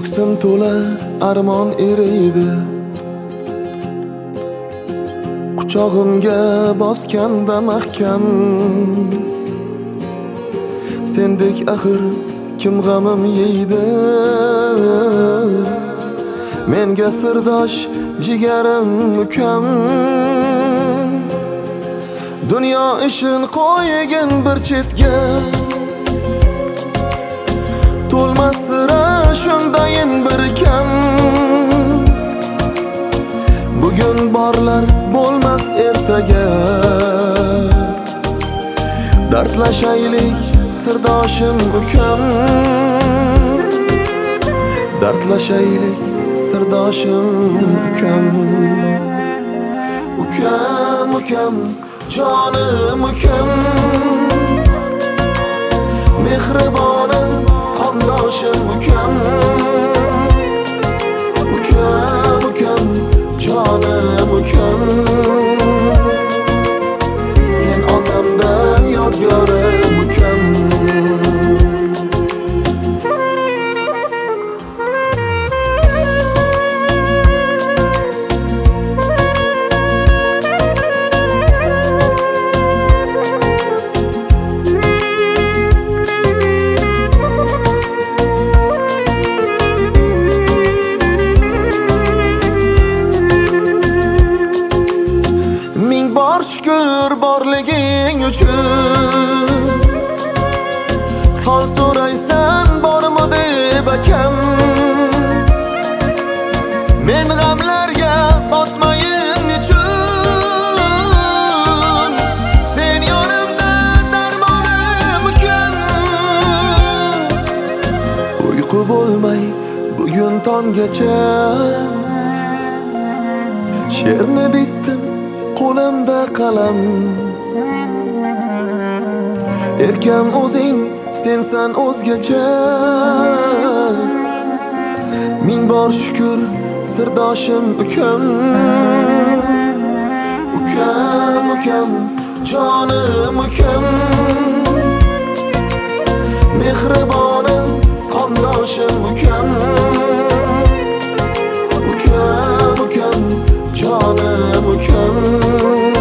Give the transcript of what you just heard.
Ko'ksim to'la armon eriydi, quchog'imga bosganda mahkam. Sendek axir kim g'amim yeydi, menga sirdosh jigarim ukam. Dunyo ishin qo'ygin bir chetga, to'lmas sira shundayin bir kam. Bugun borlar bo'lmas ertaga, dardlashaylik sirdoshim ukam. Dardlashaylik sirdoshim ukam. Ukam, ukam, jonim ukam, mehribonim qondoshim ukam. Ukam, ukam, jonim ukam, sen otamdan yodgorim ukam. Shukr borliging uchun, hol so'raysan bormi deb akam. Men g'amlarga botmayin nechun, sen yonimda darmonim ukam. Uyqu bo'lmay bugun tonggacha, she'rni bitdim qo'limda qalam. Erkam o'zing, sensan o'zgacha. Ming bor shukr sirdoshim ukam. Ukam, ukam, jonim ukam, mehribonim qondoshim ukam. Ukam, ukam, jonim ukam.